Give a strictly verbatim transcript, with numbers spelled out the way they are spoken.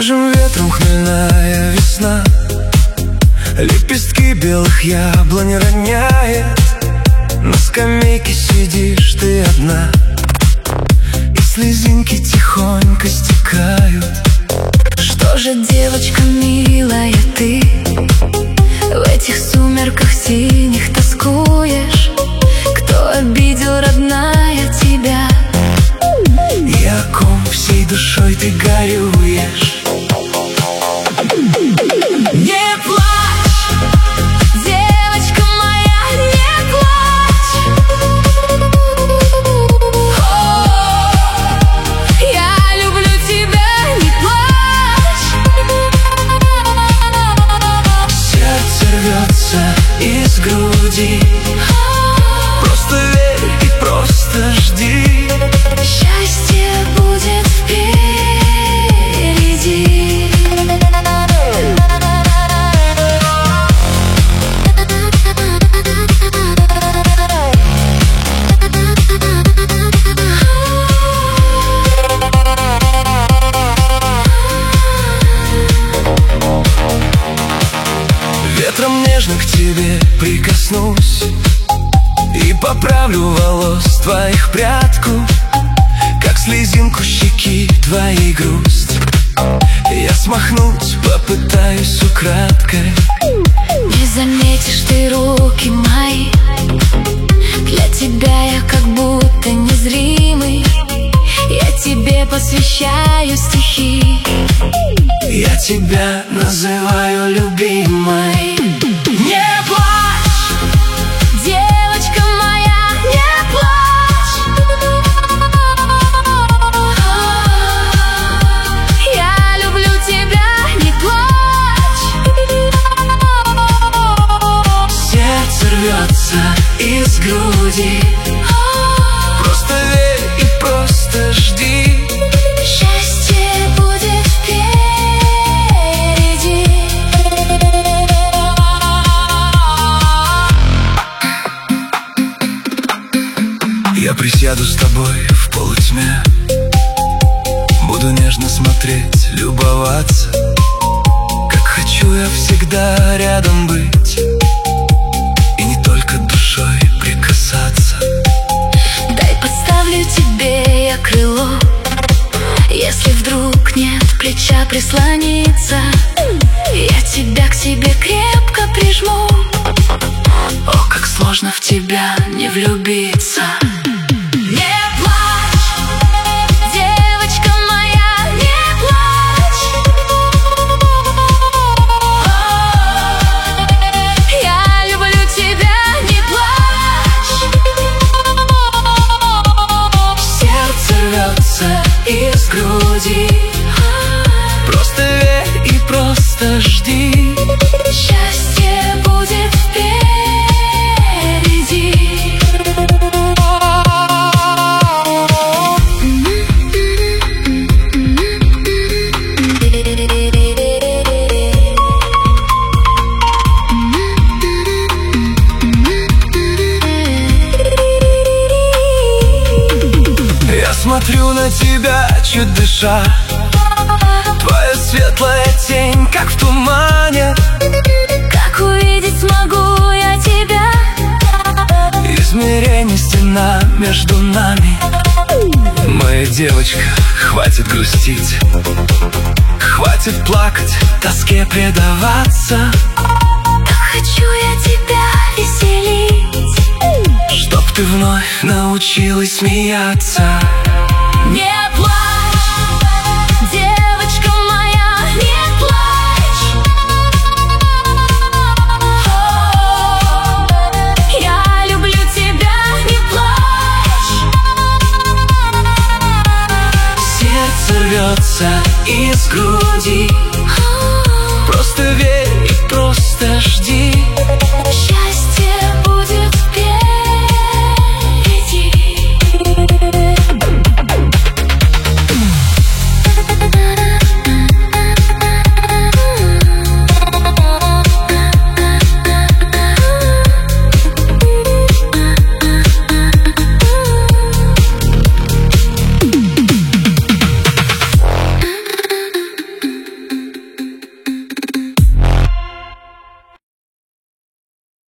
Свежим ветром хмельная весна, лепестки белых яблонь роняет. На скамейке сидишь ты одна, и слезинки тихонько стекают. Что же, девочка милая, ты в этих сумерках синих тоскуешь? Кто обидел, родная, тебя? И о ком всей душой ты горюешь? Не плачь, девочка моя, не плачь. О, я люблю тебя, не плачь. Сердце рвется из груди, просто верь и просто жди. Счастье будет впереди. Ветром нежно к тебе прикоснусь и поправлю волос твоих прядку, как слезинку щеки твоей грусть. Я смахнуть попытаюсь украдкой. Не заметишь ты руки мои, для тебя я как будто незримый. Я тебе посвящаю стихи, я тебя называю любимой. Не плачь, девочка моя, не плачь. Я люблю тебя, не плачь. Сердце рвется из груди, просто верь и просто жди. Счастье будет впереди. Я присяду с тобой в полутьме, буду нежно смотреть, любоваться. Как хочу я всегда рядом быть, и не только душой прикасаться. Дай подставлю тебе я крыло, если вдруг нет плеча прислониться. Я тебя к себе крепко прижму. О, как сложно в тебя не влюбиться. Не плачь, девочка моя, не плачь. О, я люблю тебя, не плачь. Сердце рвется из груди, просто верь и просто жди. Счастье будет впереди. Я смотрю на тебя, чуть дыша, твоя светлая тень, как в тумане. Как увидеть смогу я тебя? Измерение стена между нами. Моя девочка, хватит грустить, хватит плакать, тоске предаваться. Так хочу я тебя веселить, чтоб ты вновь научилась смеяться. Не плачь, девочка моя, не плачь. О, я люблю тебя, не плачь. Сердце рвется из груди, просто верь и просто жди. Счастье